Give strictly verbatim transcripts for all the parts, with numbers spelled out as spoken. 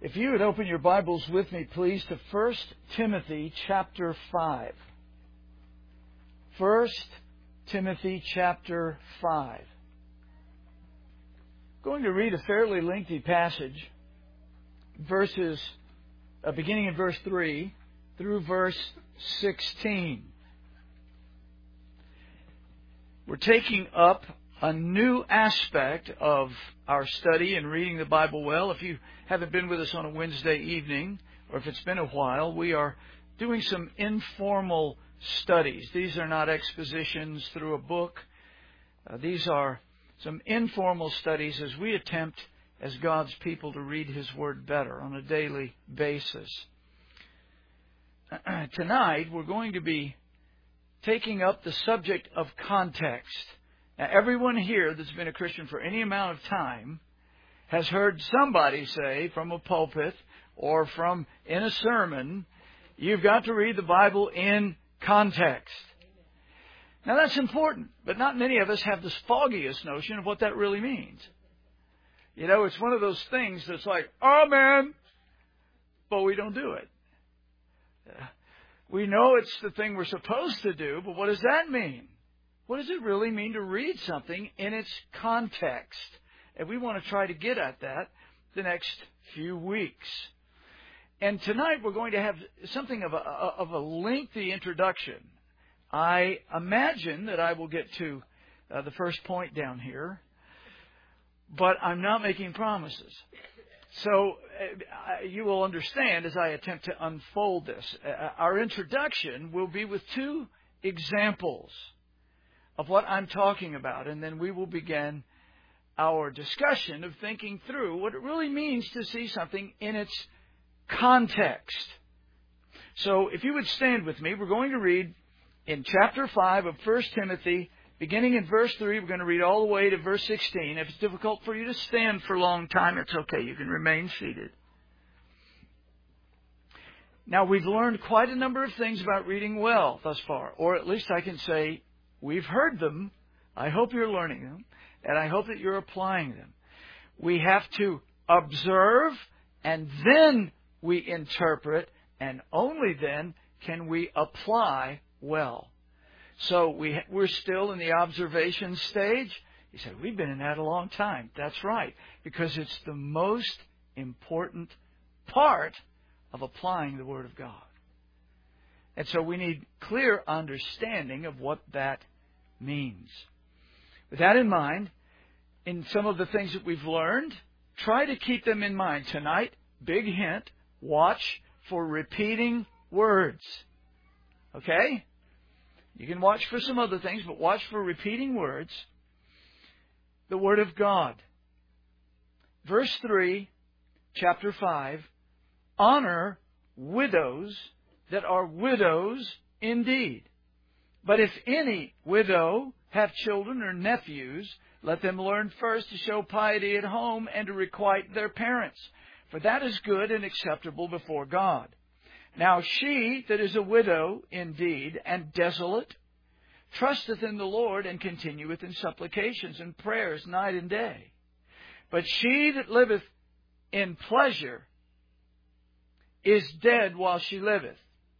If you would open your Bibles with me, please, to First Timothy chapter five. First Timothy chapter five. I'm going to read a fairly lengthy passage, verses uh, beginning in verse three through verse sixteen. We're taking up a new aspect of our study and reading the Bible well. If you haven't been with us on a Wednesday evening, or if it's been a while, we are doing some informal studies. These are not expositions through a book. Uh, these are some informal studies as we attempt, as God's people, to read His Word better on a daily basis. Tonight, we're going to be taking up the subject of context. Now, everyone here that's been a Christian for any amount of time has heard somebody say from a pulpit or from in a sermon, you've got to read the Bible in context. Now, that's important, but not many of us have the foggiest notion of what that really means. You know, it's one of those things that's like, amen, but we don't do it. We know it's the thing we're supposed to do, but what does that mean? What does it really mean to read something in its context? And we want to try to get at that the next few weeks. And tonight we're going to have something of a, of a lengthy introduction. I imagine that I will get to uh, the first point down here, but I'm not making promises. So uh, you will understand as I attempt to unfold this. Uh, our introduction will be with two examples of what I'm talking about, and then we will begin our discussion of thinking through what it really means to see something in its context. So if you would stand with me, we're going to read in chapter five of First Timothy, beginning in verse three, we're going to read all the way to verse sixteen. If it's difficult for you to stand for a long time, it's okay. You can remain seated. Now, we've learned quite a number of things about reading well thus far, or at least I can say we've heard them. I hope you're learning them, and I hope that you're applying them. We have to observe, and then we interpret, and only then can we apply well. So we, we're still in the observation stage. You said, we've been in that a long time. That's right, because it's the most important part of applying the Word of God. And so we need clear understanding of what that means. With that in mind, in some of the things that we've learned, try to keep them in mind. Tonight, big hint, watch for repeating words. Okay? You can watch for some other things, but watch for repeating words. The Word of God. Verse three, chapter five, honor widows that are widows indeed. But if any widow have children or nephews, let them learn first to show piety at home and to requite their parents, for that is good and acceptable before God. Now she that is a widow indeed and desolate trusteth in the Lord and continueth in supplications and prayers night and day. But she that liveth in pleasure is dead while she liveth.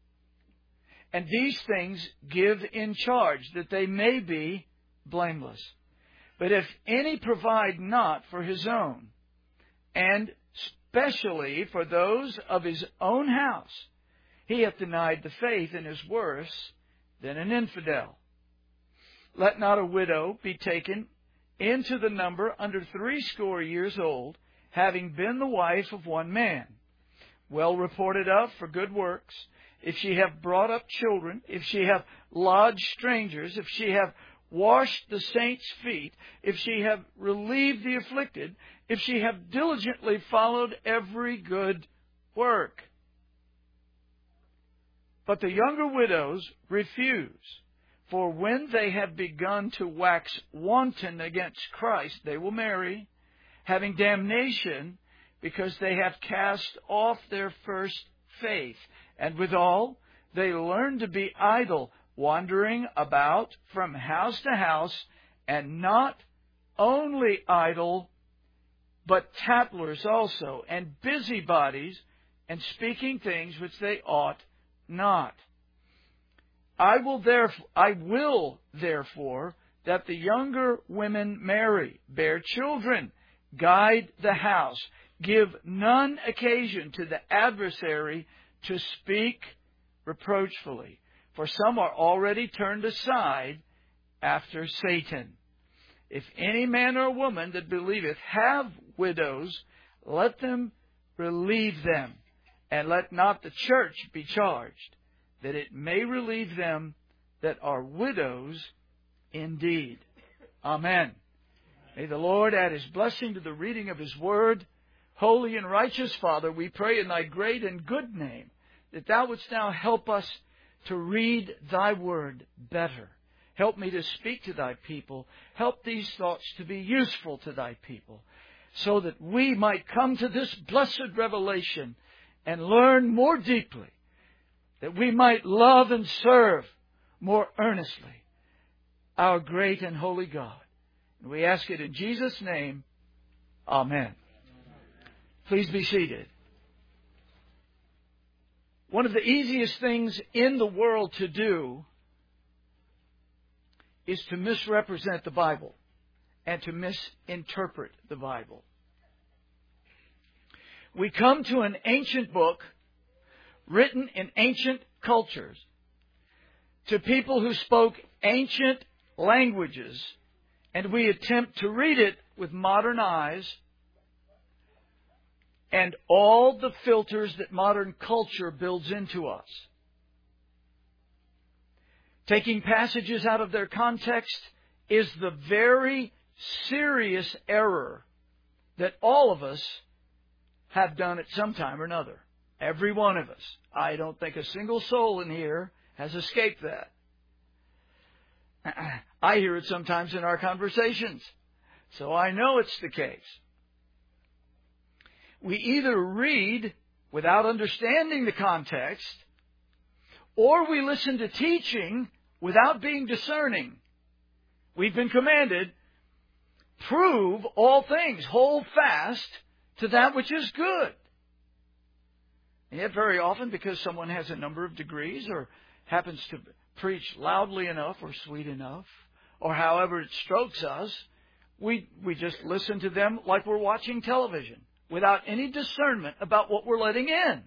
And these things give in charge, that they may be blameless. But if any provide not for his own, and specially for those of his own house, he hath denied the faith and is worse than an infidel. Let not a widow be taken into the number under threescore years old, having been the wife of one man, well reported of for good works, if she have brought up children, if she have lodged strangers, if she have washed the saints' feet, if she have relieved the afflicted, if she have diligently followed every good work. But the younger widows refuse, for when they have begun to wax wanton against Christ, they will marry, having damnation, because they have cast off their first faith. And withal, they learn to be idle, wandering about from house to house, and not only idle, but tattlers also, and busybodies, and speaking things which they ought not. I will therefore, I will therefore that the younger women marry, bear children, guide the house, give none occasion to the adversary to speak reproachfully. For some are already turned aside after Satan. If any man or woman that believeth have widows, let them relieve them, and let not the church be charged, that it may relieve them that are widows indeed. Amen. May the Lord add His blessing to the reading of His Word. Holy and righteous Father, we pray in Thy great and good name that Thou wouldst now help us to read Thy Word better. Help me to speak to Thy people. Help these thoughts to be useful to Thy people, so that we might come to this blessed revelation and learn more deeply, that we might love and serve more earnestly our great and holy God. And we ask it in Jesus' name. Amen. Please be seated. One of the easiest things in the world to do is to misrepresent the Bible and to misinterpret the Bible. We come to an ancient book written in ancient cultures to people who spoke ancient languages, and we attempt to read it with modern eyes and all the filters that modern culture builds into us. Taking passages out of their context is the very serious error that all of us have done at some time or another. Every one of us. I don't think a single soul in here has escaped that. I hear it sometimes in our conversations, so I know it's the case. We either read without understanding the context, or we listen to teaching without being discerning. We've been commanded, prove all things, hold fast to that which is good. And yet very often, because someone has a number of degrees or happens to preach loudly enough or sweet enough, or however it strokes us, we, we just listen to them like we're watching television without any discernment about what we're letting in.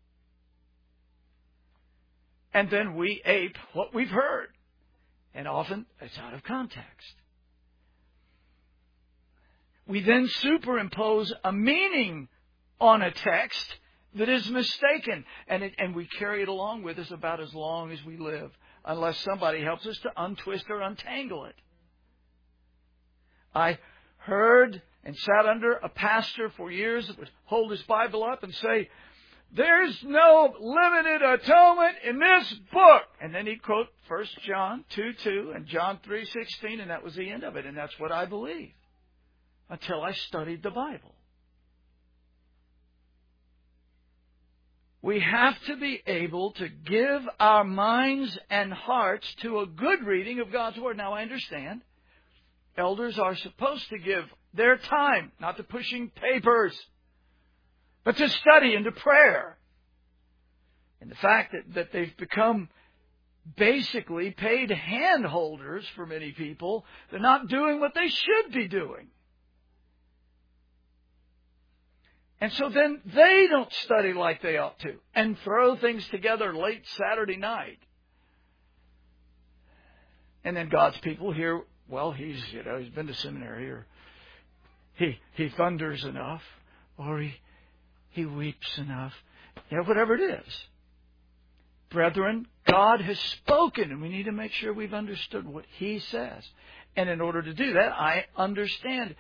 And then we ape what we've heard. And often it's out of context. We then superimpose a meaning on a text that is mistaken. And, it, and we carry it along with us about as long as we live, unless somebody helps us to untwist or untangle it. I heard and sat under a pastor for years that would hold his Bible up and say, "There's no limited atonement in this book." And then he'd quote First John two two and John three sixteen, and that was the end of it. And that's what I believed until I studied the Bible. We have to be able to give our minds and hearts to a good reading of God's Word. Now, I understand elders are supposed to give their time, not to pushing papers, but to study and to prayer. And the fact that, that they've become basically paid hand holders for many people, they're not doing what they should be doing. And so then they don't study like they ought to and throw things together late Saturday night. And then God's people hear, well, he's, you know, he's been to seminary, or he, he thunders enough, or he, he weeps enough, you know, whatever it is. Brethren, God has spoken, and we need to make sure we've understood what He says. And in order to do that, I understand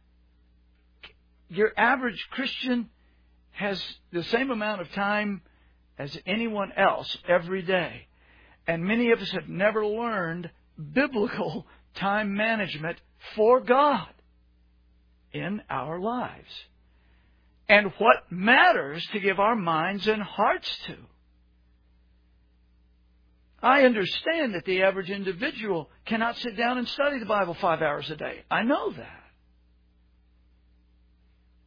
your average Christian has the same amount of time as anyone else every day. And many of us have never learned biblical time management for God in our lives. And what matters to give our minds and hearts to. I understand that the average individual cannot sit down and study the Bible five hours a day. I know that.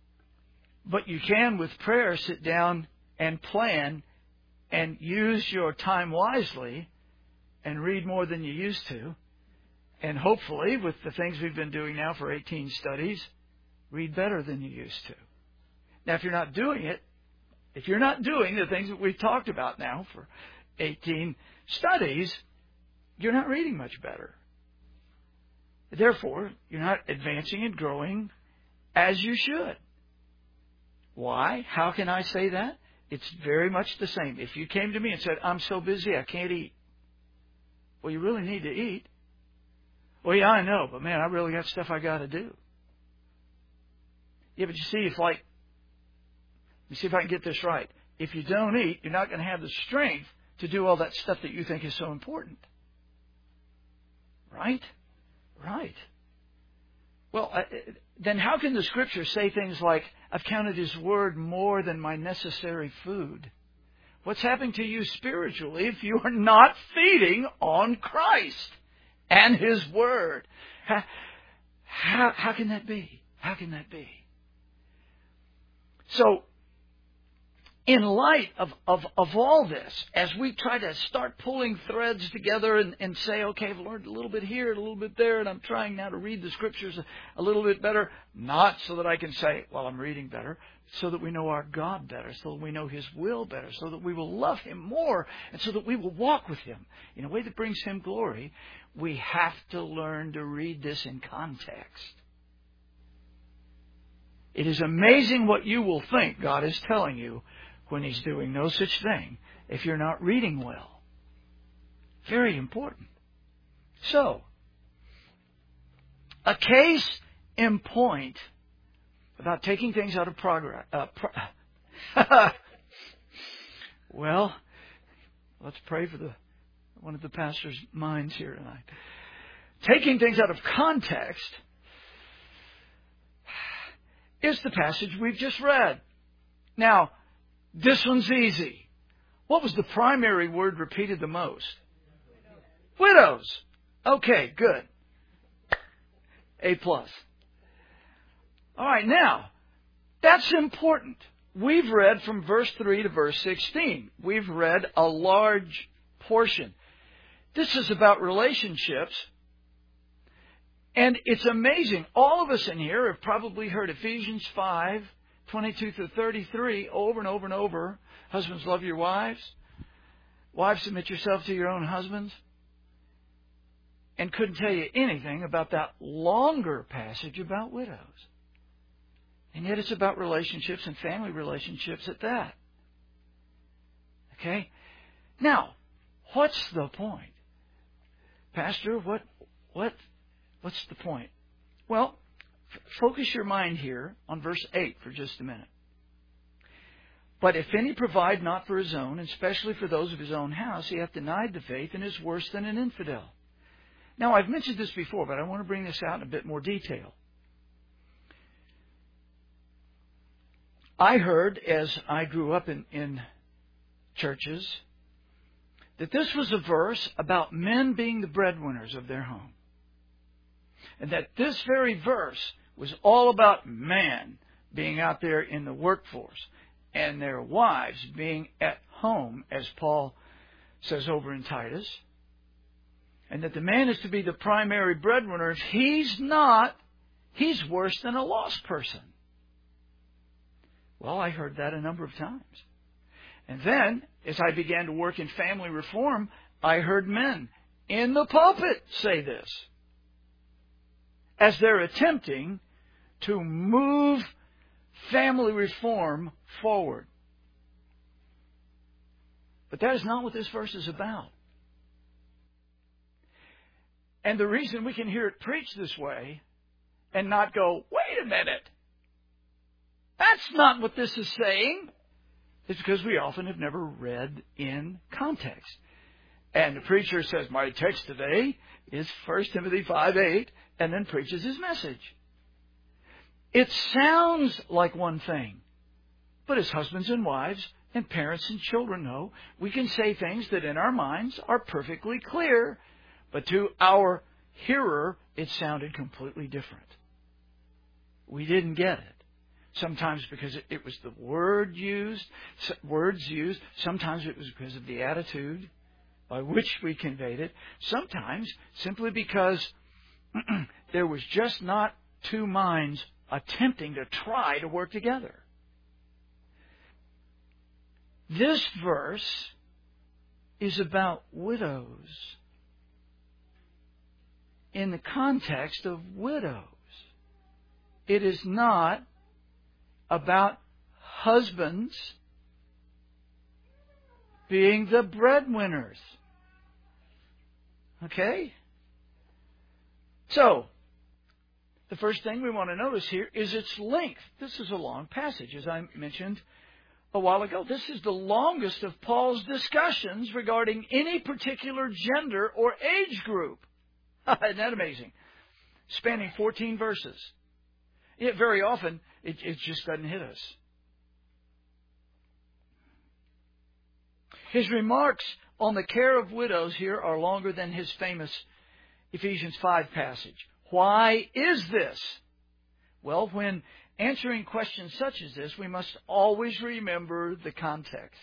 But you can, with prayer, sit down and plan and use your time wisely and read more than you used to. And hopefully, with the things we've been doing now for eighteen studies, read better than you used to. Now, if you're not doing it, if you're not doing the things that we've talked about now for eighteen studies, you're not reading much better. Therefore, you're not advancing and growing as you should. Why? How can I say that? It's very much the same. If you came to me and said, I'm so busy, I can't eat. Well, you really need to eat. Well, yeah, I know, but man, I really got stuff I got to do. Yeah, but you see, if like, let me see if I can get this right. If you don't eat, you're not going to have the strength to do all that stuff that you think is so important. Right? Right. Well, uh, then how can the Scripture say things like, I've counted His Word more than my necessary food? What's happening to you spiritually if you are not feeding on Christ and His Word? How, how, how can that be? How can that be? So, in light of, of, of all this, as we try to start pulling threads together and, and say, okay, I've learned a little bit here, a little bit there, and I'm trying now to read the Scriptures a, a little bit better, not so that I can say, well, I'm reading better, so that we know our God better, so that we know His will better, so that we will love Him more, and so that we will walk with Him in a way that brings Him glory. We have to learn to read this in context. It is amazing what you will think God is telling you when He's doing no such thing if you're not reading well. Very important. So, a case in point about taking things out of progress. Uh, pro- well, let's pray for the one of the pastor's minds here tonight. Taking things out of context is the passage we've just read. Now, this one's easy. What was the primary word repeated the most? Widows. Okay, good. A plus. All right, now, that's important. We've read from verse three to verse sixteen. We've read a large portion. This is about relationships. And it's amazing. All of us in here have probably heard Ephesians five, twenty-two through thirty-three over and over and over. Husbands, love your wives. Wives, submit yourselves to your own husbands. And couldn't tell you anything about that longer passage about widows. And yet it's about relationships and family relationships at that. Okay? Now, what's the point? Pastor, what, what, what's the point? Well, f- focus your mind here on verse eight for just a minute. But if any provide not for his own, and especially for those of his own house, he hath denied the faith and is worse than an infidel. Now, I've mentioned this before, but I want to bring this out in a bit more detail. I heard, as I grew up in, in churches, that this was a verse about men being the breadwinners of their home. And that this very verse was all about men being out there in the workforce and their wives being at home, as Paul says over in Titus. And that the man is to be the primary breadwinner. If he's not, he's worse than a lost person. Well, I heard that a number of times. And then, as I began to work in family reform, I heard men in the pulpit say this, as they're attempting to move family reform forward. But that is not what this verse is about. And the reason we can hear it preached this way and not go, wait a minute, that's not what this is saying, is because we often have never read in context. And the preacher says, my text today is First Timothy five eight, and then preaches his message. It sounds like one thing, but as husbands and wives and parents and children know, we can say things that in our minds are perfectly clear, but to our hearer, it sounded completely different. We didn't get it. Sometimes because it, it was the word used, words used. Sometimes it was because of the attitude by which we conveyed it. Sometimes simply because there was just not two minds attempting to try to work together. This verse is about widows in the context of widows. It is not about husbands being the breadwinners. Okay? So, the first thing we want to notice here is its length. This is a long passage, as I mentioned a while ago. This is the longest of Paul's discussions regarding any particular gender or age group. Isn't that amazing? Spanning fourteen verses. Yet very often, it, it just doesn't hit us. His remarks on the care of widows here are longer than his famous Ephesians five passage. Why is this? Well, when answering questions such as this, we must always remember the context.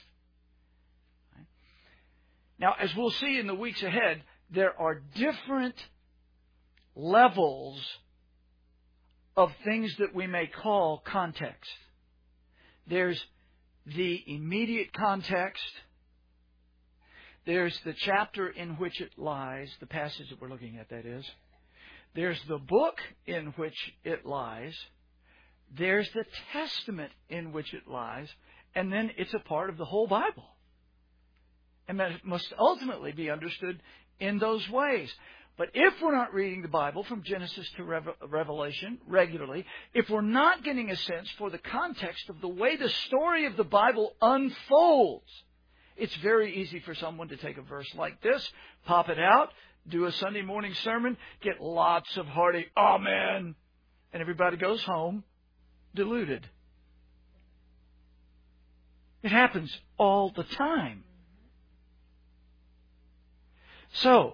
Now, as we'll see in the weeks ahead, there are different levels of things that we may call context. There's the immediate context. There's the chapter in which it lies, the passage that we're looking at, that is. There's the book in which it lies. There's the testament in which it lies. And then it's a part of the whole Bible. And that must ultimately be understood in those ways. But if we're not reading the Bible from Genesis to Revelation regularly, if we're not getting a sense for the context of the way the story of the Bible unfolds, it's very easy for someone to take a verse like this, pop it out, do a Sunday morning sermon, get lots of hearty amen, and everybody goes home deluded. It happens all the time. So,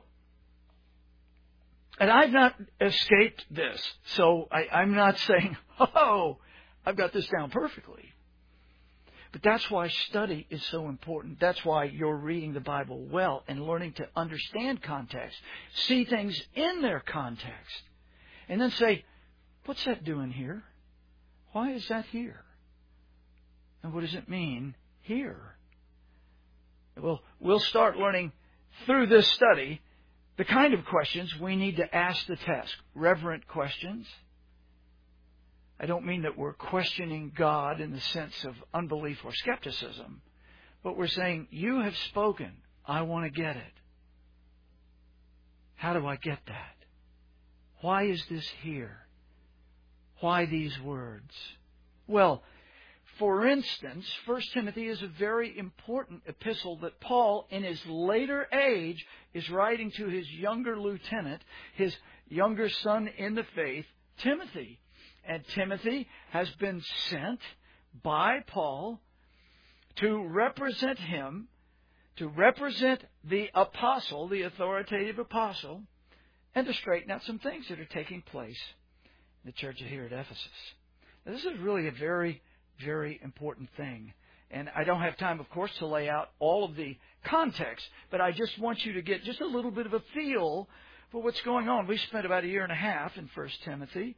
and I've not escaped this, so I, I'm not saying, oh, I've got this down perfectly. But that's why study is so important. That's why you're reading the Bible well and learning to understand context. See things in their context. And then say, what's that doing here? Why is that here? And what does it mean here? Well, we'll start learning through this study the kind of questions we need to ask the test. Reverent questions. I don't mean that we're questioning God in the sense of unbelief or skepticism, but we're saying, you have spoken. I want to get it. How do I get that? Why is this here? Why these words? Well, for instance, First Timothy is a very important epistle that Paul, in his later age, is writing to his younger lieutenant, his younger son in the faith, Timothy. And Timothy has been sent by Paul to represent him, to represent the apostle, the authoritative apostle, and to straighten out some things that are taking place in the church here at Ephesus. Now, this is really a very, very important thing. And I don't have time, of course, to lay out all of the context, but I just want you to get just a little bit of a feel for what's going on. We spent about a year and a half in First Timothy.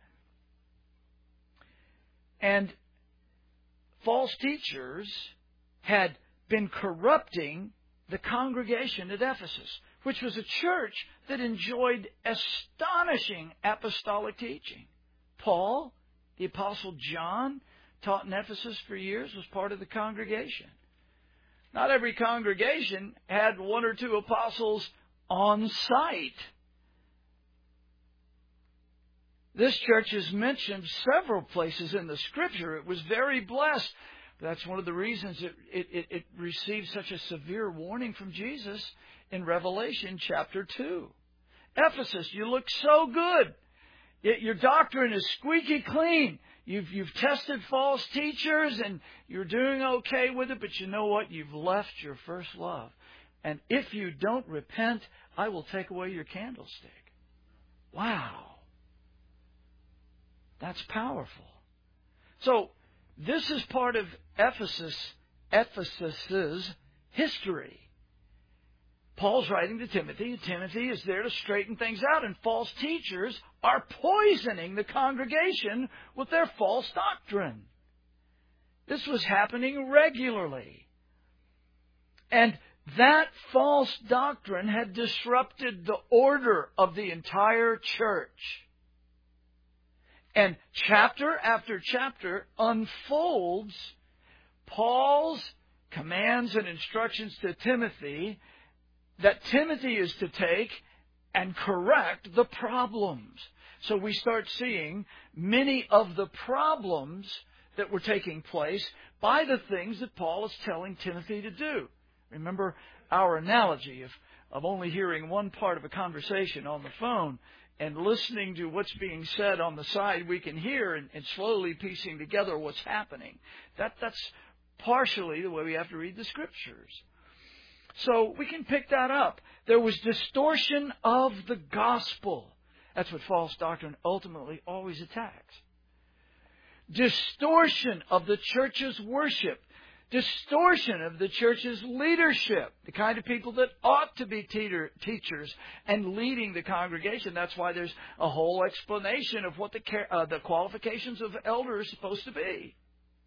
And false teachers had been corrupting the congregation at Ephesus, which was a church that enjoyed astonishing apostolic teaching. Paul, the Apostle John, taught in Ephesus for years, was part of the congregation. Not every congregation had one or two apostles on site. This church is mentioned several places in the Scripture. It was very blessed. That's one of the reasons it, it, it, it received such a severe warning from Jesus in Revelation chapter two. Ephesus, you look so good. It, your doctrine is squeaky clean. You've, you've tested false teachers and you're doing okay with it, but you know what? You've left your first love. And if you don't repent, I will take away your candlestick. Wow. That's powerful. So, This is part of Ephesus, Ephesus's history. Paul's writing to Timothy, and Timothy is there to straighten things out, and false teachers are poisoning the congregation with their false doctrine. This was happening regularly. And that false doctrine had disrupted the order of the entire church. And chapter after chapter unfolds Paul's commands and instructions to Timothy that Timothy is to take and correct the problems. So we start seeing many of the problems that were taking place by the things that Paul is telling Timothy to do. Remember our analogy of, of only hearing one part of a conversation on the phone and listening to what's being said on the side we can hear and, and slowly piecing together what's happening. That, that's partially the way we have to read the Scriptures. So we can pick that up. There was distortion of the gospel. That's what false doctrine ultimately always attacks. Distortion of the church's worship. Distortion of the church's leadership. The kind of people that ought to be teeter, teachers and leading the congregation. That's why there's a whole explanation of what the, uh, the qualifications of elder is supposed to be.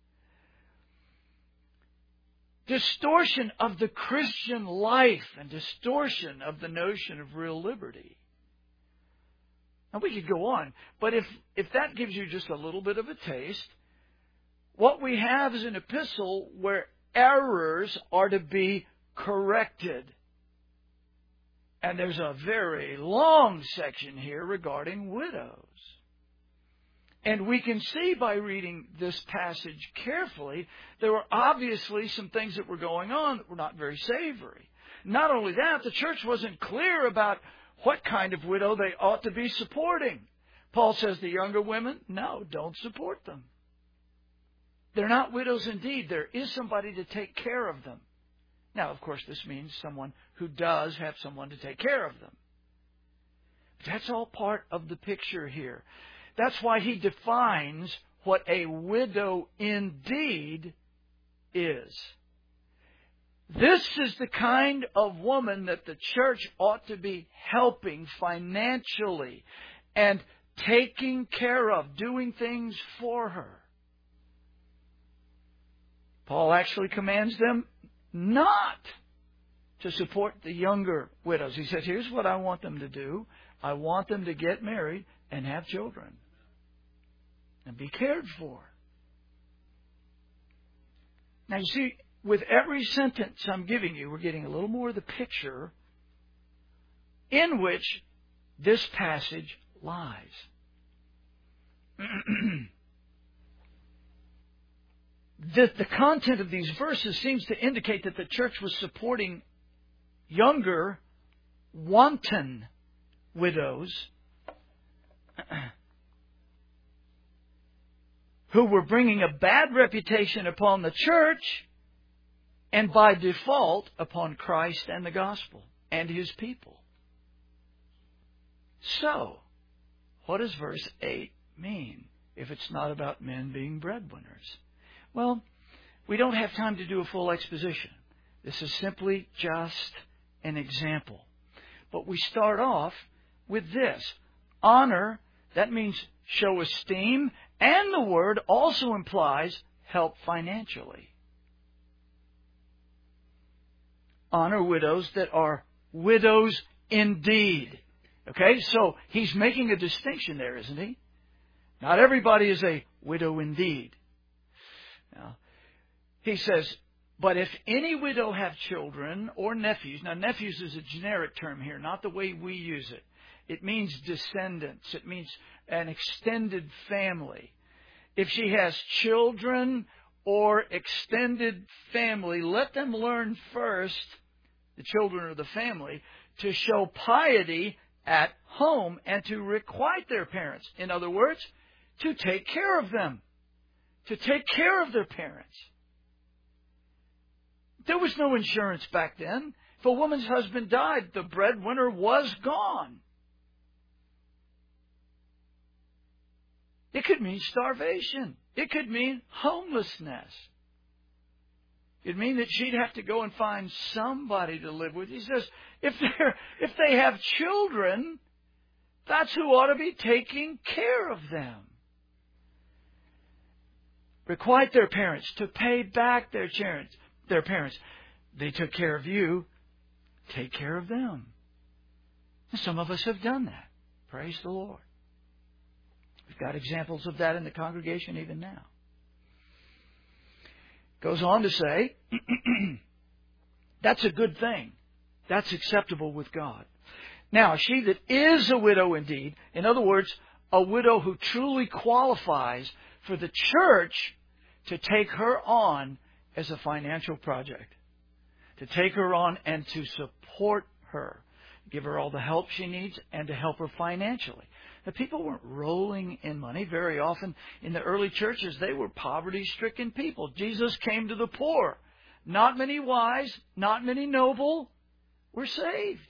Distortion of the Christian life and distortion of the notion of real liberty. Now, we could go on, but if, if that gives you just a little bit of a taste, what we have is an epistle where errors are to be corrected. And there's a very long section here regarding widows. And we can see by reading this passage carefully, there were obviously some things that were going on that were not very savory. Not only that, the church wasn't clear about what kind of widow they ought to be supporting. Paul says the younger women, no, don't support them. They're not widows indeed. There is somebody to take care of them. Now, of course, this means someone who does have someone to take care of them. But that's all part of the picture here. That's why he defines what a widow indeed is. This is the kind of woman that the church ought to be helping financially and taking care of, doing things for her. Paul actually commands them not to support the younger widows. He says, here's what I want them to do. I want them to get married and have children and be cared for. Now, you see, with every sentence I'm giving you, we're getting a little more of the picture in which this passage lies. The, the content of these verses seems to indicate that the church was supporting younger, wanton widows who were bringing a bad reputation upon the church and by default upon Christ and the gospel and His people. So, what does verse eight mean if it's not about men being breadwinners? Well, we don't have time to do a full exposition. This is simply just an example. But we start off with this. Honor, that means show esteem, and the word also implies help financially. Honor widows that are widows indeed. Okay, so he's making a distinction there, isn't he? Not everybody is a widow indeed. Now, he says, but if any widow have children or nephews, now nephews is a generic term here, not the way we use it. It means descendants. It means an extended family. If she has children or extended family, let them learn first, the children or the family, to show piety at home and to requite their parents. In other words, to take care of them. To take care of their parents. There was no insurance back then. If a woman's husband died, the breadwinner was gone. It could mean starvation. It could mean homelessness. It'd mean that she'd have to go and find somebody to live with. He says, if they're, if they have children, that's who ought to be taking care of them. Requite their parents to pay back their parents. Their parents. They took care of you. Take care of them. And some of us have done that. Praise the Lord. We've got examples of that in the congregation even now. Goes on to say, that's a good thing. That's acceptable with God. Now, she that is a widow indeed, in other words, a widow who truly qualifies for the church to take her on as a financial project, to take her on and to support her, give her all the help she needs and to help her financially. The people weren't rolling in money. Very often in the early churches, they were poverty-stricken people. Jesus came to the poor. Not many wise, not many noble were saved.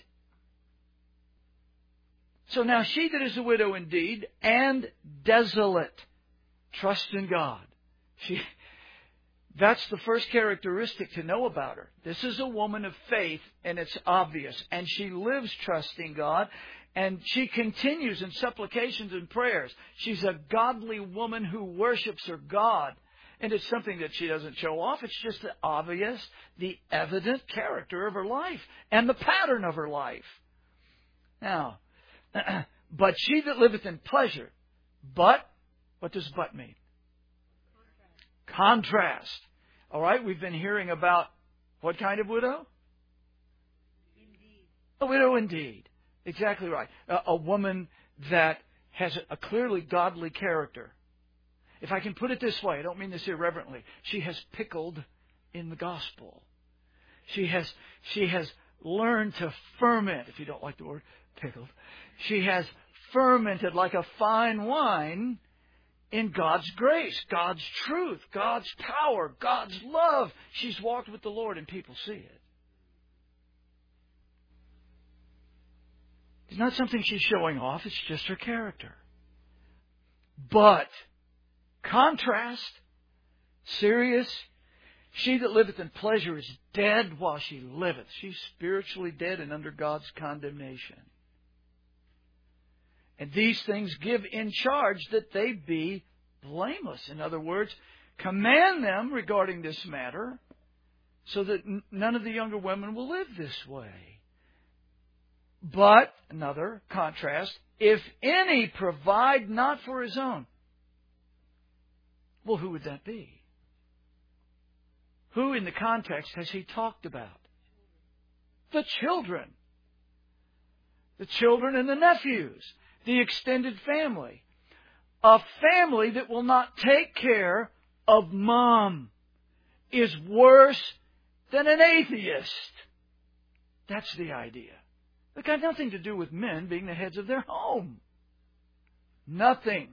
So now she that is a widow indeed and desolate, trust in God. She, that's the first characteristic to know about her. This is a woman of faith, and it's obvious. And she lives trusting God. And she continues in supplications and prayers. She's a godly woman who worships her God. And it's something that she doesn't show off. It's just the obvious, the evident character of her life and the pattern of her life. Now, but she that liveth in pleasure. But, what does but mean? Contrast. Contrast. All right, we've been hearing about what kind of widow? Indeed. A widow indeed. Exactly right. A, a woman that has a clearly godly character. If I can put it this way, I don't mean this irreverently. She has pickled in the gospel. She has she has learned to ferment, if you don't like the word pickled. She has fermented like a fine wine in God's grace, God's truth, God's power, God's love. She's walked with the Lord and people see it. It's not something she's showing off. It's just her character. But, contrast, serious, she that liveth in pleasure is dead while she liveth. She's spiritually dead and under God's condemnation. And these things give in charge that they be blameless. In other words, command them regarding this matter so that n- none of the younger women will live this way. But, another contrast, if any provide not for his own. Well, who would that be? Who in the context has he talked about? The children. The children and the nephews. The extended family. A family that will not take care of mom is worse than an atheist. That's the idea. It got nothing to do with men being the heads of their home. Nothing.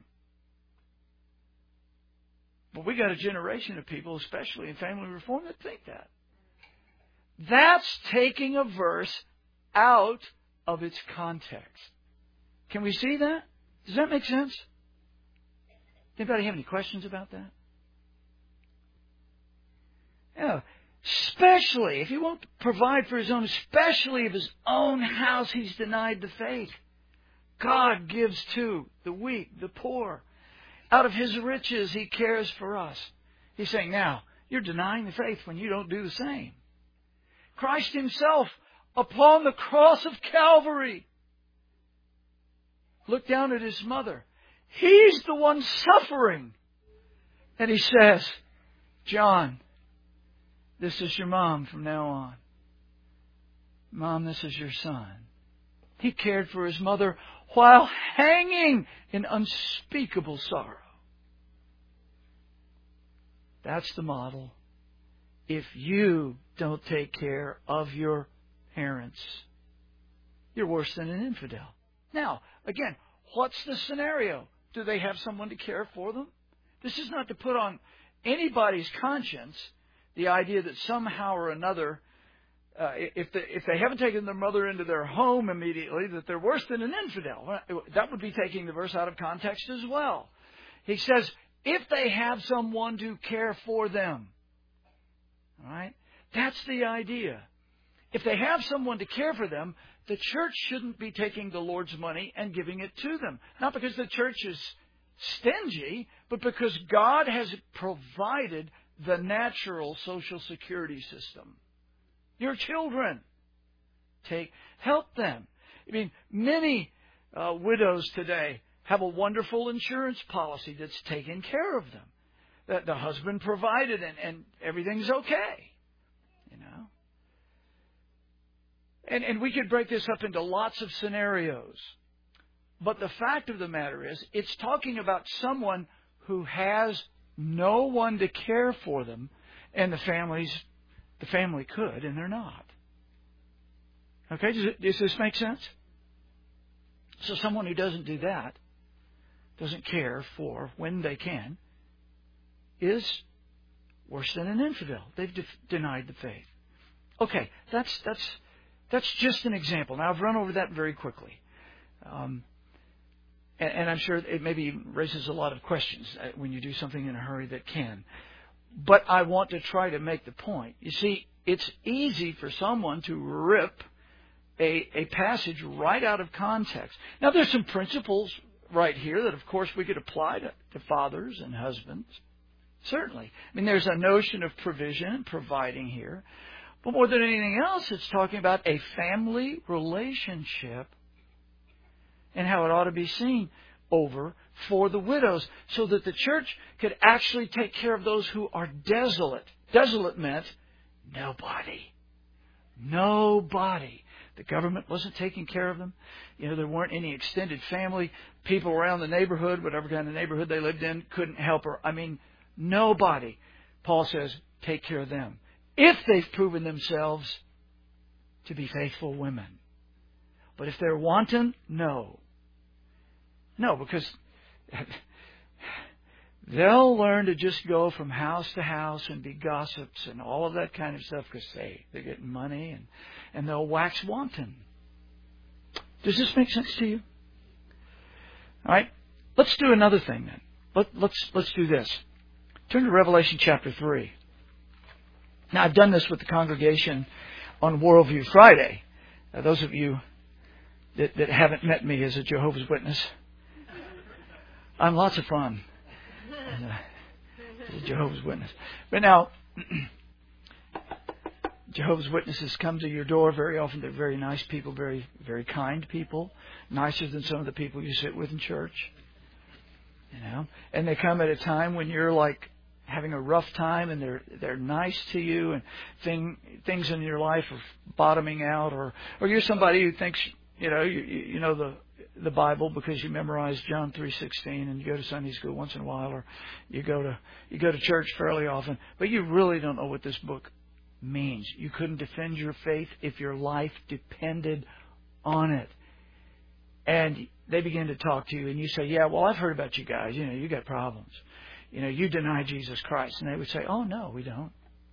But we got a generation of people, especially in family reform, that think that. That's taking a verse out of its context. Can we see that? Does that make sense? Anybody have any questions about that? Yeah. Especially if he won't provide for his own, especially if his own house he's denied the faith. God gives to the weak, the poor. Out of his riches he cares for us. He's saying, now, you're denying the faith when you don't do the same. Christ himself upon the cross of Calvary looked down at his mother. He's the one suffering. And he says, John, this is your mom from now on. Mom, this is your son. He cared for his mother while hanging in unspeakable sorrow. That's the model. If you don't take care of your parents, you're worse than an infidel. Now, again, what's the scenario? Do they have someone to care for them? This is not to put on anybody's conscience the idea that somehow or another, uh, if, they, if they haven't taken their mother into their home immediately, that they're worse than an infidel. That would be taking the verse out of context as well. He says, if they have someone to care for them. All right? That's the idea. If they have someone to care for them, the church shouldn't be taking the Lord's money and giving it to them. Not because the church is stingy, but because God has provided the natural social security system. Your children, take help them. I mean, many uh, widows today have a wonderful insurance policy that's taken care of them. That the husband provided and, and everything's okay. You know? And, and we could break this up into lots of scenarios. But the fact of the matter is, it's talking about someone who has no one to care for them, and the families, the family could, and they're not. Okay, does, it, does this make sense? So someone who doesn't do that, doesn't care for when they can, is worse than an infidel. They've de- denied the faith. Okay, that's that's that's just an example. Now I've run over that very quickly, um, and, and I'm sure it maybe raises a lot of questions when you do something in a hurry that can. But I want to try to make the point. You see, it's easy for someone to rip a, a passage right out of context. Now there's some principles right here that, of course, we could apply to, to fathers and husbands. Certainly. I mean, there's a notion of provision and providing here. But more than anything else, it's talking about a family relationship and how it ought to be seen over for the widows, so that the church could actually take care of those who are desolate. Desolate meant nobody. Nobody. The government wasn't taking care of them. You know, there weren't any extended family. People around the neighborhood, whatever kind of neighborhood they lived in, couldn't help her. I mean, nobody. Paul says, take care of them. If they've proven themselves to be faithful women. But if they're wanton, no. No, because they'll learn to just go from house to house and be gossips and all of that kind of stuff because they, they're getting money and, and they'll wax wanton. Does this make sense to you? All right. Let's do another thing then. Let, let's, let's do this. Turn to Revelation chapter three. Now, I've done this with the congregation on Worldview Friday. Uh, those of you that, that haven't met me as a Jehovah's Witness, I'm lots of fun. And, uh, as a Jehovah's Witness. But now, Jehovah's Witnesses come to your door very often. They're very nice people, very, very kind people, nicer than some of the people you sit with in church. You know, and they come at a time when you're like having a rough time, and they're they're nice to you, and thing things in your life are bottoming out, or or you're somebody who thinks you know you you know the the Bible because you memorized John three sixteen and you go to Sunday school once in a while, or you go to you go to church fairly often, but you really don't know what this book means. You couldn't defend your faith if your life depended on it. And they begin to talk to you, and you say, yeah, well, I've heard about you guys. You know, you got problems. You know, you deny Jesus Christ. And they would say, oh, no, we don't.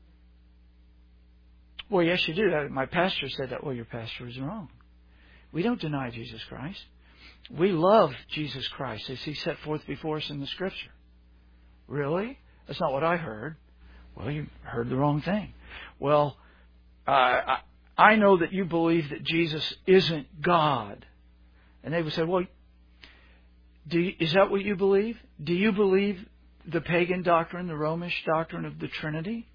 Well, yes, you do. My pastor said that. Well, your pastor is wrong. We don't deny Jesus Christ. We love Jesus Christ as He set forth before us in the Scripture. Really? That's not what I heard. Well, you heard the wrong thing. Well, uh, I, I know that you believe that Jesus isn't God. And they would say, well, do you, is that what you believe? Do you believe the pagan doctrine, the Romish doctrine of the Trinity?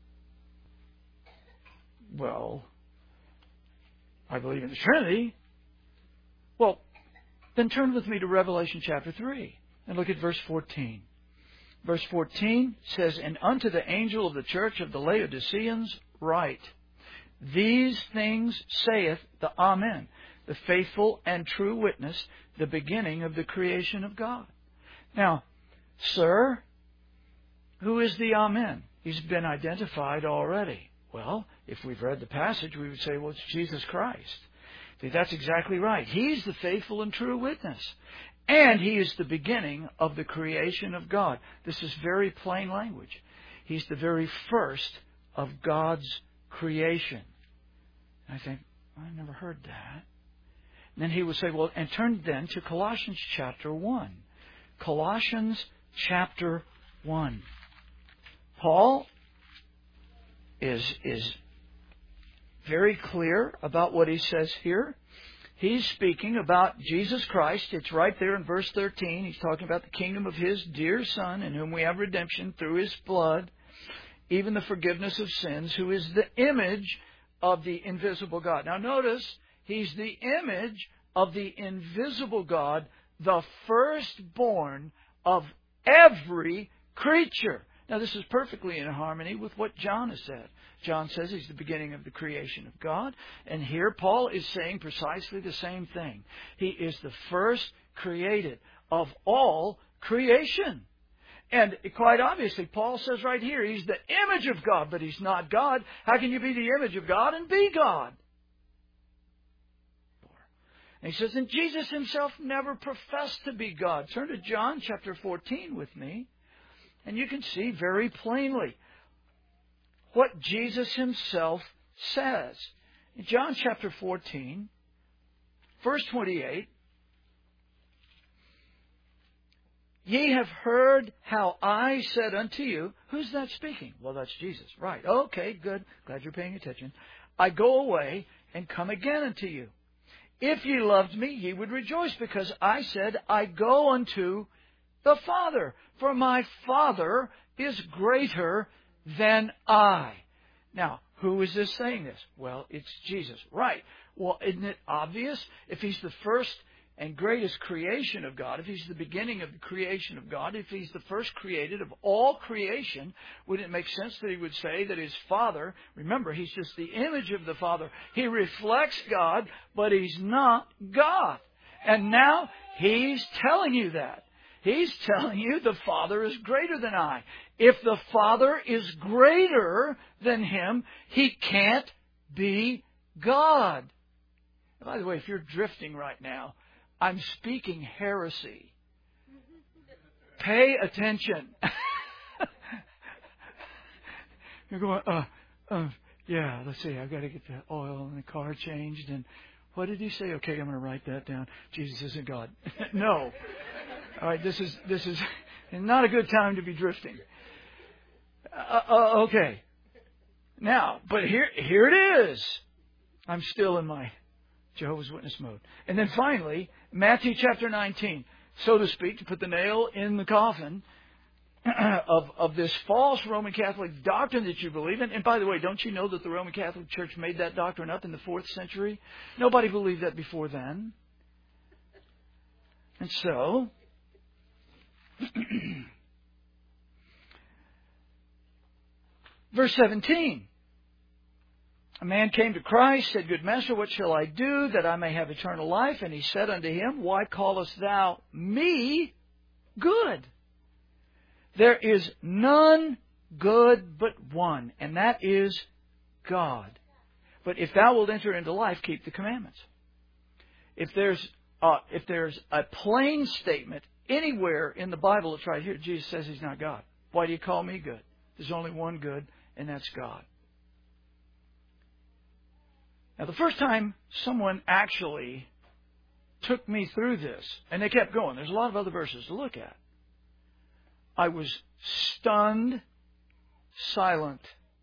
Well, I believe in the Trinity. Well, then turn with me to Revelation chapter three and look at verse fourteen. Verse fourteen says, and unto the angel of the church of the Laodiceans write, these things saith the Amen, the faithful and true witness, the beginning of the creation of God. Now, sir, who is the Amen? He's been identified already. Well, if we've read the passage, we would say, well, it's Jesus Christ. See, that's exactly right. He's the faithful and true witness. And He is the beginning of the creation of God. This is very plain language. He's the very first of God's creation. And I think, I never heard that. And then he would say, well, and turn then to Colossians chapter one. Colossians chapter one. Paul is, is very clear about what he says here. He's speaking about Jesus Christ. It's right there in verse thirteen. He's talking about the kingdom of His dear Son, in whom we have redemption through His blood, even the forgiveness of sins, who is the image of the invisible God. Now notice, He's the image of the invisible God, the firstborn of every creature. Now this is perfectly in harmony with what John has said. John says He's the beginning of the creation of God. And here Paul is saying precisely the same thing. He is the first created of all creation. And quite obviously, Paul says right here, He's the image of God, but He's not God. How can you be the image of God and be God? And he says, and Jesus Himself never professed to be God. Turn to John chapter fourteen with me. And you can see very plainly what Jesus Himself says. In John chapter fourteen, verse twenty-eight, ye have heard how I said unto you. Who's that speaking? Well, that's Jesus. Right. Okay, good. Glad you're paying attention. I go away and come again unto you. If ye loved me, ye would rejoice, because I said, I go unto the Father, for my Father is greater than I. Now, who is this saying this? Well, it's Jesus. Right. Well, isn't it obvious? If He's the first and greatest creation of God, if He's the beginning of the creation of God, if He's the first created of all creation, wouldn't it make sense that He would say that His Father, remember, He's just the image of the Father. He reflects God, but He's not God. And now He's telling you that. He's telling you the Father is greater than I. If the Father is greater than Him, He can't be God. And by the way, if you're drifting right now, I'm speaking heresy. Pay attention. You're going, uh, uh, yeah, let's see, I've got to get the oil in the car changed. And what did he say? Okay, I'm going to write that down. Jesus isn't God. No. All right, this is this is not a good time to be drifting. Uh, uh, okay. Now, but here here it is. I'm still in my Jehovah's Witness mode. And then finally, Matthew chapter nineteen, so to speak, to put the nail in the coffin of, of this false Roman Catholic doctrine that you believe in. And by the way, don't you know that the Roman Catholic Church made that doctrine up in the fourth century? Nobody believed that before then. And so, verse seventeen. A man came to Christ, said, Good Master, what shall I do that I may have eternal life? And He said unto him, Why callest thou me good? There is none good but one, and that is God. But if thou wilt enter into life, keep the commandments. If there's uh, if there's a plain statement anywhere in the Bible, it's right here. Jesus says He's not God. Why do you call me good? There's only one good, and that's God. Now, the first time someone actually took me through this, and they kept going, there's a lot of other verses to look at, I was stunned, silent,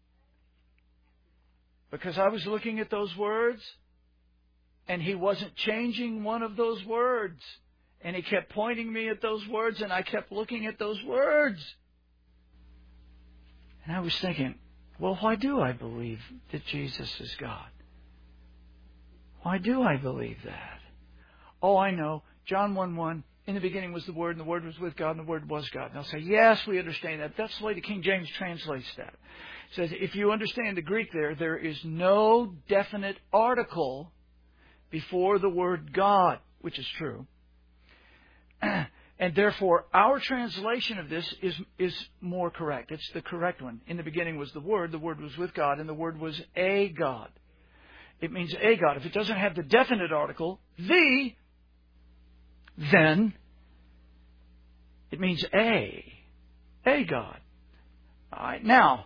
because I was looking at those words, and he wasn't changing one of those words, and he kept pointing me at those words, and I kept looking at those words. And I was thinking, well, why do I believe that Jesus is God? Why do I believe that? Oh, I know. John one one, in the beginning was the Word, and the Word was with God, and the Word was God. And they'll say, yes, we understand that. That's the way the King James translates that. It says, if you understand the Greek there, there is no definite article before the word God, which is true. And therefore, our translation of this is, is more correct. It's the correct one. In the beginning was the Word, the Word was with God, and the Word was a God. It means a God. If it doesn't have the definite article, the, then it means a, a God. All right. Now,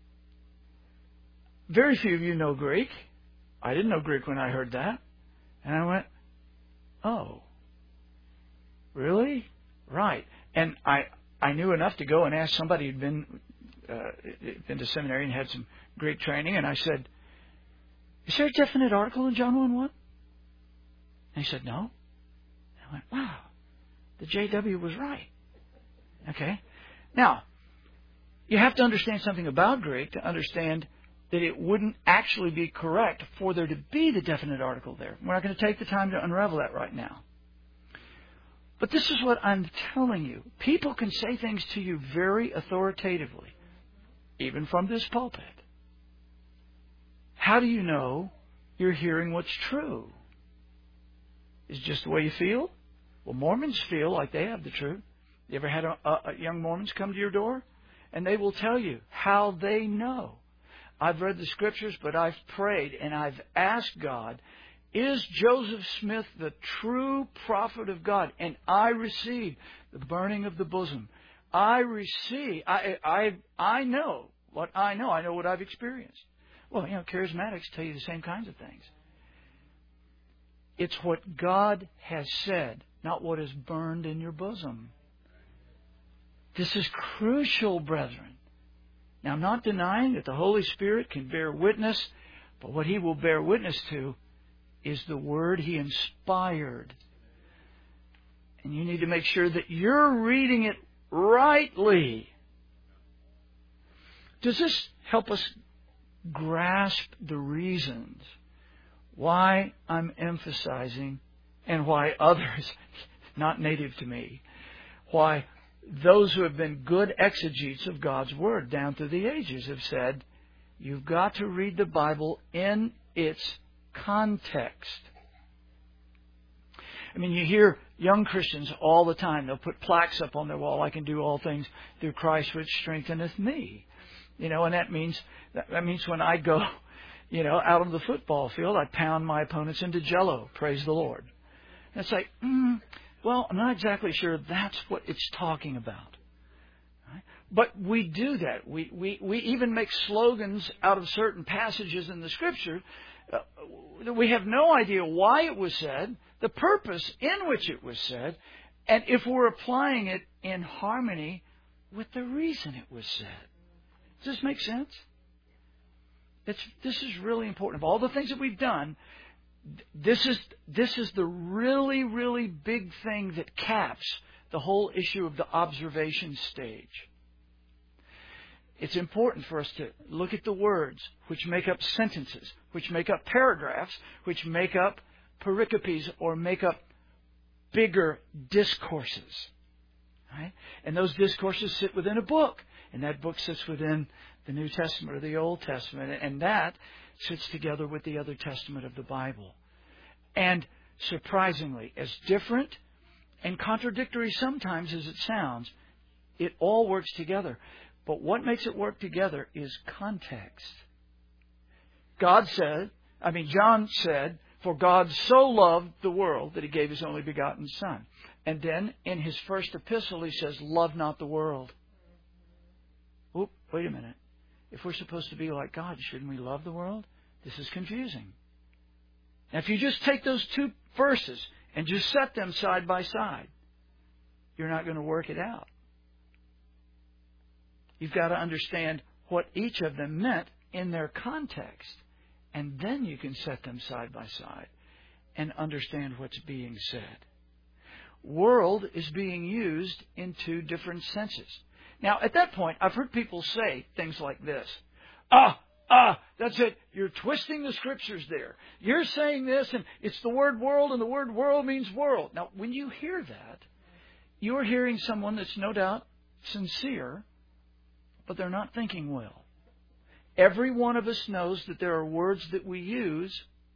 very few of you know Greek. I didn't know Greek when I heard that. And I went, oh, really? Right. And I, I knew enough to go and ask somebody who'd been uh, been to seminary and had some great training, and I said, "Is there a definite article in John one one?" And he said, "No." And I went, "Wow, the J W was right." Okay. Now, you have to understand something about Greek to understand that it wouldn't actually be correct for there to be the definite article there. We're not going to take the time to unravel that right now. But this is what I'm telling you. People can say things to you very authoritatively, even from this pulpit. How do you know you're hearing what's true? Is it just the way you feel? Well, Mormons feel like they have the truth. You ever had a, a, a young Mormons come to your door? And they will tell you how they know. I've read the Scriptures, but I've prayed and I've asked God, is Joseph Smith the true prophet of God? And I receive the burning of the bosom. I receive, I, I, I know what I know. I know what I've experienced. Well, you know, charismatics tell you the same kinds of things. It's what God has said, not what is burned in your bosom. This is crucial, brethren. Now, I'm not denying that the Holy Spirit can bear witness, but what He will bear witness to is the Word He inspired. And you need to make sure that you're reading it rightly. Does this help us grasp the reasons why I'm emphasizing, and why others, not native to me, why those who have been good exegetes of God's Word down through the ages have said, you've got to read the Bible in its context. I mean, you hear young Christians all the time. They'll put plaques up on their wall. I can do all things through Christ which strengtheneth me. You know, and that means that means when I go, you know, out on the football field, I pound my opponents into jello. Praise the Lord. And it's like, mm, well, I'm not exactly sure that's what it's talking about. Right? But we do that. We, we, we even make slogans out of certain passages in the Scripture. Uh, we have no idea why it was said, the purpose in which it was said, and if we're applying it in harmony with the reason it was said. Does this make sense? It's, this is really important. Of all the things that we've done, This is this is the really, really big thing that caps the whole issue of the observation stage. It's important for us to look at the words which make up sentences, which make up paragraphs, which make up pericopes or make up bigger discourses. Right? And those discourses sit within a book. And that book sits within the New Testament or the Old Testament. And that sits together with the other testament of the Bible. And surprisingly, as different and contradictory sometimes as it sounds, it all works together. But what makes it work together is context. God said, I mean, John said, for God so loved the world that He gave His only begotten Son. And then in his first epistle, he says, love not the world. Oop, wait a minute. If we're supposed to be like God, shouldn't we love the world? This is confusing. Now, if you just take those two verses and just set them side by side, you're not going to work it out. You've got to understand what each of them meant in their context. And then you can set them side by side and understand what's being said. World is being used in two different senses. Now, at that point, I've heard people say things like this. Ah, ah, that's it. You're twisting the Scriptures there. You're saying this, and it's the word world, and the word world means world. Now, when you hear that, you're hearing someone that's no doubt sincere, but they're not thinking well. Every one of us knows that there are words that we use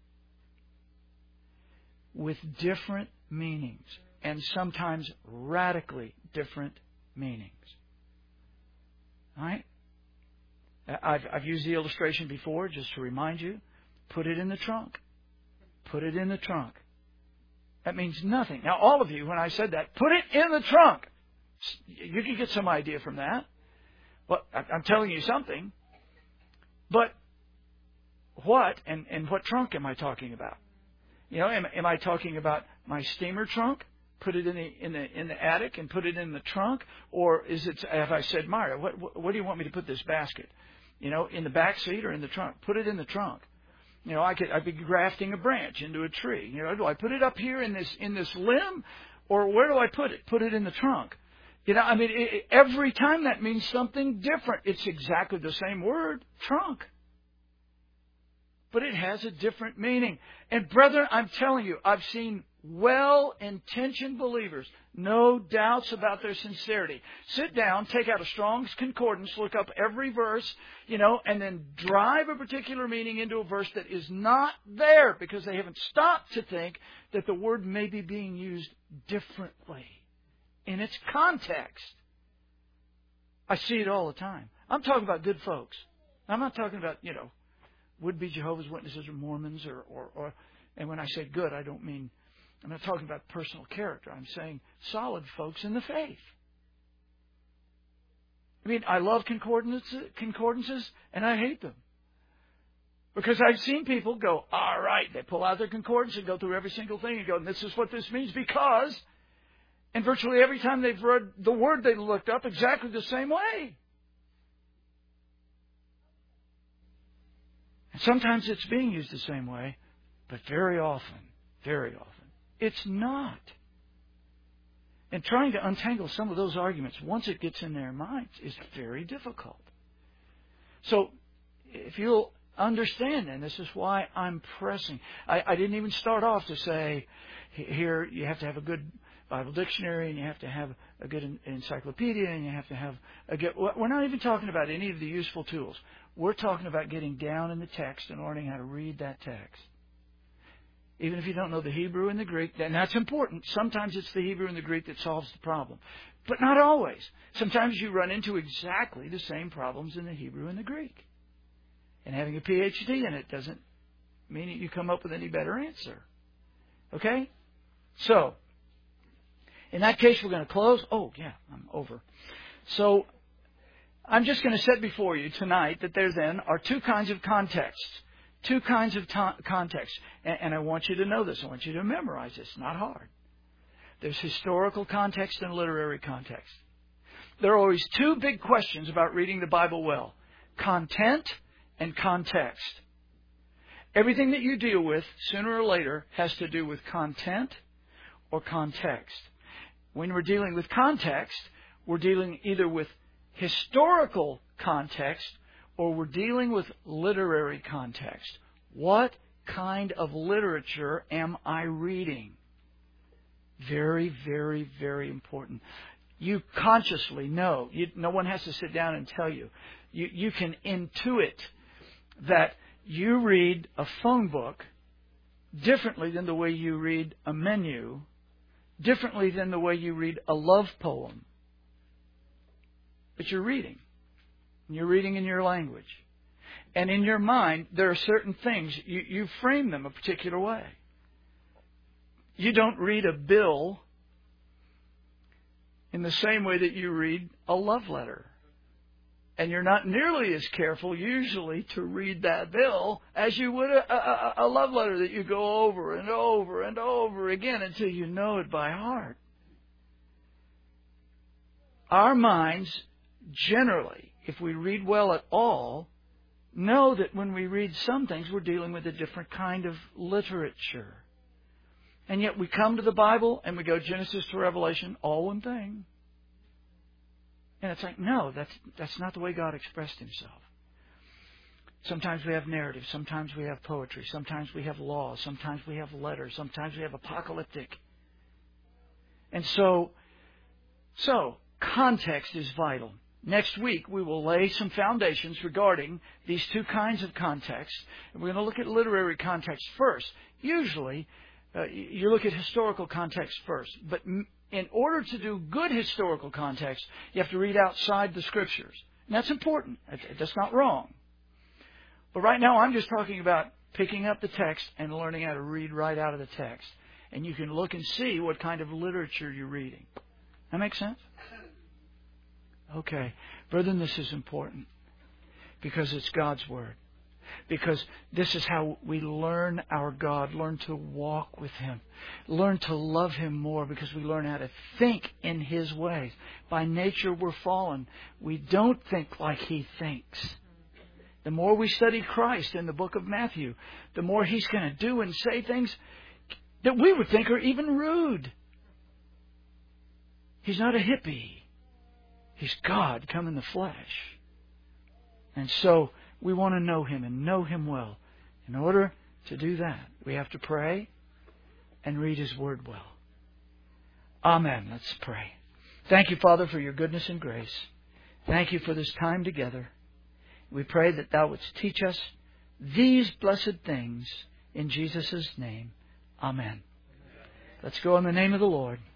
with different meanings, and sometimes radically different meanings. All right? I've, I've used the illustration before just to remind you. Put it in the trunk. Put it in the trunk. That means nothing. Now, all of you, when I said that, put it in the trunk. You can get some idea from that. Well, I'm telling you something. But what and, and what trunk am I talking about? You know, am, am I talking about my steamer trunk? put it in the in the in the attic and put it in the trunk, or is it? Have I said, Mario, what what, what do you want me to put this basket? You know, in the back seat or in the trunk? Put it in the trunk. You know, I could I'd be grafting a branch into a tree. You know, do I put it up here in this in this limb, or where do I put it? Put it in the trunk. You know, I mean, it, every time that means something different. It's exactly the same word, trunk. But it has a different meaning. And brethren, I'm telling you, I've seen well-intentioned believers, no doubts about their sincerity, sit down, take out a Strong's Concordance, look up every verse, you know, and then drive a particular meaning into a verse that is not there because they haven't stopped to think that the word may be being used differently in its context. I see it all the time. I'm talking about good folks. I'm not talking about, you know, would-be Jehovah's Witnesses or Mormons or, or, or, and when I say good, I don't mean, I'm not talking about personal character. I'm saying solid folks in the faith. I mean, I love concordances, concordances and I hate them. Because I've seen people go, all right, they pull out their concordance and go through every single thing and go, and this is what this means because, and virtually every time they've read the word, they looked up exactly the same way. Sometimes it's being used the same way, but very often, very often, it's not. And trying to untangle some of those arguments, once it gets in their minds, is very difficult. So, if you'll understand, and this is why I'm pressing. I, I didn't even start off to say, here you have to have a good Bible dictionary, and you have to have a good encyclopedia, and you have to have a good... We're not even talking about any of the useful tools. We're talking about getting down in the text and learning how to read that text. Even if you don't know the Hebrew and the Greek, and that's important. Sometimes it's the Hebrew and the Greek that solves the problem. But not always. Sometimes you run into exactly the same problems in the Hebrew and the Greek. And having a P H D in it doesn't mean that you come up with any better answer. Okay? So, in that case, we're going to close. Oh, yeah, I'm over. So, I'm just going to set before you tonight that there then are two kinds of contexts. Two kinds of to- contexts. And, and I want you to know this. I want you to memorize this. It's not hard. There's historical context and literary context. There are always two big questions about reading the Bible well. Content and context. Everything that you deal with, sooner or later, has to do with content or context. When we're dealing with context, we're dealing either with historical context or we're dealing with literary context. What kind of literature am I reading? Very, very, very important. You consciously know. You, no one has to sit down and tell you. You, you can intuit that you read a phone book differently than the way you read a menu, differently than the way you read a love poem. But you're reading. And you're reading in your language. And in your mind, there are certain things, you, you frame them a particular way. You don't read a bill in the same way that you read a love letter. And you're not nearly as careful, usually, to read that bill as you would a, a, a love letter that you go over and over and over again until you know it by heart. Our minds, generally, if we read well at all, know that when we read some things, we're dealing with a different kind of literature. And yet we come to the Bible and we go Genesis to Revelation, all one thing. And it's like, no, that's that's not the way God expressed Himself. Sometimes we have narrative. Sometimes we have poetry. Sometimes we have law. Sometimes we have letters. Sometimes we have apocalyptic. And so, so context is vital. Next week, we will lay some foundations regarding these two kinds of context. And we're going to look at literary context first. Usually, uh, you look at historical context first. But in order to do good historical context, you have to read outside the Scriptures. And that's important. That's not wrong. But right now, I'm just talking about picking up the text and learning how to read right out of the text. And you can look and see what kind of literature you're reading. That make sense? Okay. Brethren, this is important because it's God's Word. because this is how we learn our God, learn to walk with Him, learn to love Him more, because we learn how to think in His ways. By nature, we're fallen. We don't think like He thinks. The more we study Christ in the book of Matthew, the more He's going to do and say things that we would think are even rude. He's not a hippie. He's God come in the flesh. And so we want to know Him and know Him well. In order to do that, we have to pray and read His Word well. Amen. Let's pray. Thank you, Father, for your goodness and grace. Thank you for this time together. We pray that Thou wouldst teach us these blessed things in Jesus' name. Amen. Let's go in the name of the Lord.